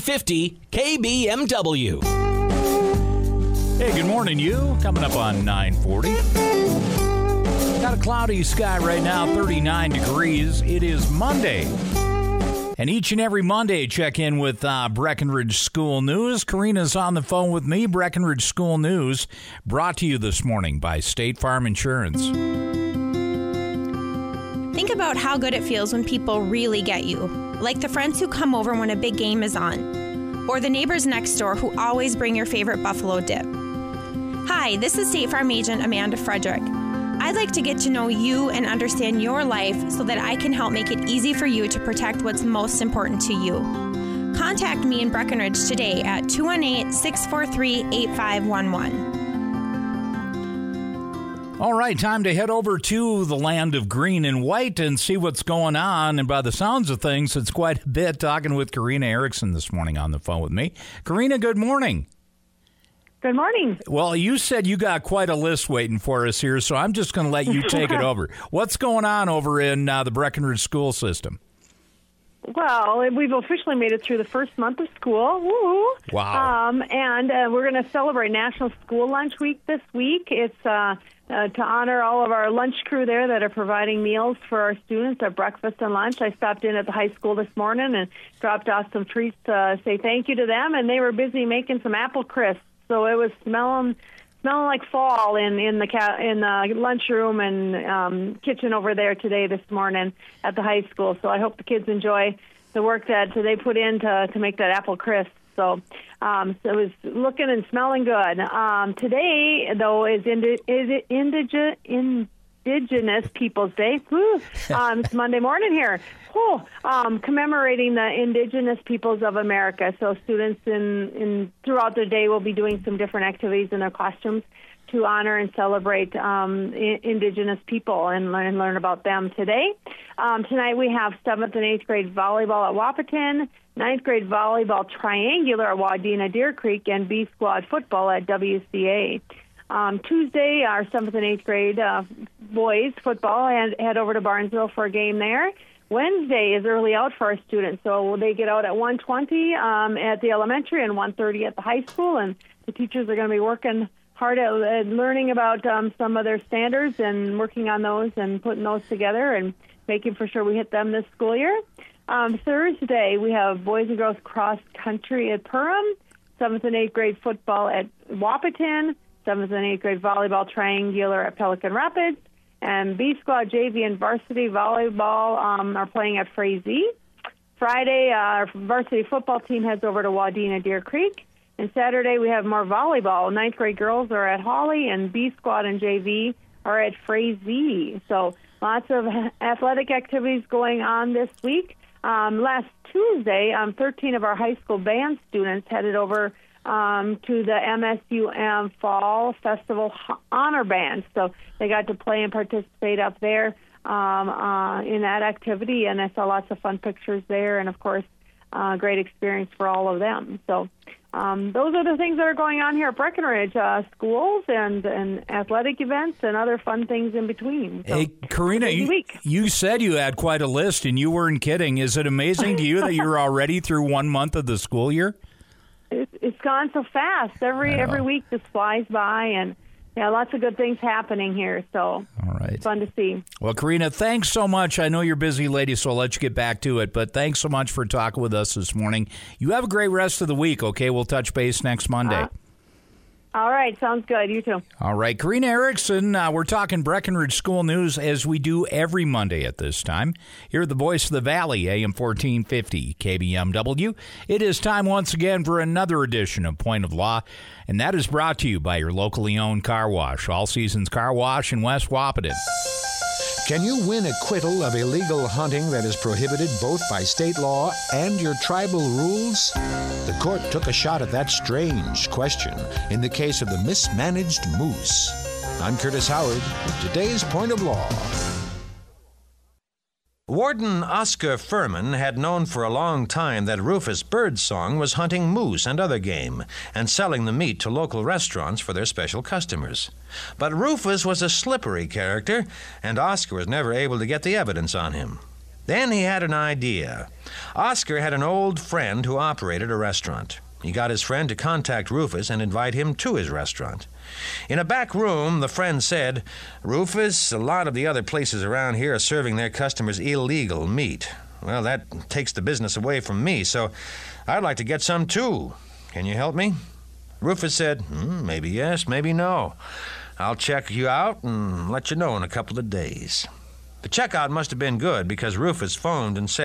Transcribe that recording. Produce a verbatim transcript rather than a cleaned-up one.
fifty K B M W. Hey, good morning, you. Coming up on nine forty. Got a cloudy sky right now, thirty-nine degrees. It is Monday. And each and every Monday, check in with uh, Breckenridge School News. Karina's on the phone with me. Breckenridge School News brought to you this morning by State Farm Insurance. Think about how good it feels when people really get you, like the friends who come over when a big game is on, or the neighbors next door who always bring your favorite buffalo dip. Hi, this is State Farm Agent Amanda Frederick. I'd like to get to know you and understand your life so that I can help make it easy for you to protect what's most important to you. Contact me in Breckenridge today at two one eight, six four three, eight five one one. All right, time to head over to the land of green and white and see what's going on. And by the sounds of things, it's quite a bit. Talking with Karina Erickson this morning on the phone with me. Karina, good morning. Good morning. Well, you said you got quite a list waiting for us here, so I'm just going to let you take it over. What's going on over in uh, the Breckenridge school system? Well, we've officially made it through the first month of school. Woo! Wow. Um, and uh, we're going to celebrate National School Lunch Week this week. It's uh, uh, to honor all of our lunch crew there that are providing meals for our students at breakfast and lunch. I stopped in at the high school this morning and dropped off some treats to say thank you to them, and they were busy making some apple crisps. So it was smelling smelling like fall in in the ca- in the lunchroom and um, kitchen over there today this morning at the high school. So I hope the kids enjoy the work that they put in to to make that apple crisp. So, um, so it was looking and smelling good. Um, today, though, is indi- is indige- Indigenous Peoples Day. Woo. Um, it's Monday morning here. Whew. Um, commemorating the Indigenous Peoples of America. So students in, in throughout the day will be doing some different activities in their classrooms to honor and celebrate um, I- Indigenous people and learn, learn about them today. Um, tonight we have seventh and eighth grade volleyball at Wahpeton, ninth grade volleyball triangular at Wadena Deer Creek, and B Squad football at W C A. Um, Tuesday, our seventh and eighth grade uh, boys football and head over to Barnesville for a game there. Wednesday is early out for our students, so they get out at one twenty um, at the elementary and one thirty at the high school, and the teachers are going to be working hard at, at learning about um, some of their standards and working on those and putting those together and making for sure we hit them this school year. Um, Thursday, we have boys and girls cross country at Perham, seventh and eighth grade football at Wahpeton, seventh and eighth grade volleyball triangular at Pelican Rapids, and B Squad J V and varsity volleyball um, are playing at Frazee. Friday, uh, our varsity football team heads over to Wadena Deer Creek. And Saturday, we have more volleyball. Ninth grade girls are at Hawley, and B Squad and J V are at Frazee. So lots of athletic activities going on this week. Um, last Tuesday, um, thirteen of our high school band students headed over Um, to the M S U M Fall Festival Honor Band. So they got to play and participate up there um, uh, in that activity, and I saw lots of fun pictures there, and, of course, uh, great experience for all of them. So um, those are the things that are going on here at Breckenridge, uh, schools and, and athletic events and other fun things in between. So, hey, Karina, you, you said you had quite a list, and you weren't kidding. Is it amazing to you that you're already through one month of the school year? It's gone so fast. Every every week just flies by, and yeah, lots of good things happening here. So all right, it's fun to see. Well, Karina, thanks so much. I know you're a busy lady, so I'll let you get back to it. But thanks so much for talking with us this morning. You have a great rest of the week. Okay, we'll touch base next Monday. Uh, all right, sounds good. You too. All right, Karina Erickson, uh, we're talking Breckenridge School News as we do every Monday at this time. Here at the Voice of the Valley, A M fourteen fifty, K B M W. It is time once again for another edition of Point of Law, and that is brought to you by your locally owned car wash, All Seasons Car Wash in West Wahpeton. Can you win acquittal of illegal hunting that is prohibited both by state law and your tribal rules? The court took a shot at that strange question in the case of the mismanaged moose. I'm Curtis Howard with today's Point of Law. Warden Oscar Furman had known for a long time that Rufus Birdsong was hunting moose and other game and selling the meat to local restaurants for their special customers. But Rufus was a slippery character, and Oscar was never able to get the evidence on him. Then he had an idea. Oscar had an old friend who operated a restaurant. He got his friend to contact Rufus and invite him to his restaurant. In a back room, the friend said, "Rufus, a lot of the other places around here are serving their customers illegal meat. Well, that takes the business away from me, so I'd like to get some too. Can you help me?" Rufus said, hmm, maybe yes, maybe no. I'll check you out and let you know in a couple of days. The checkout must have been good because Rufus phoned and said,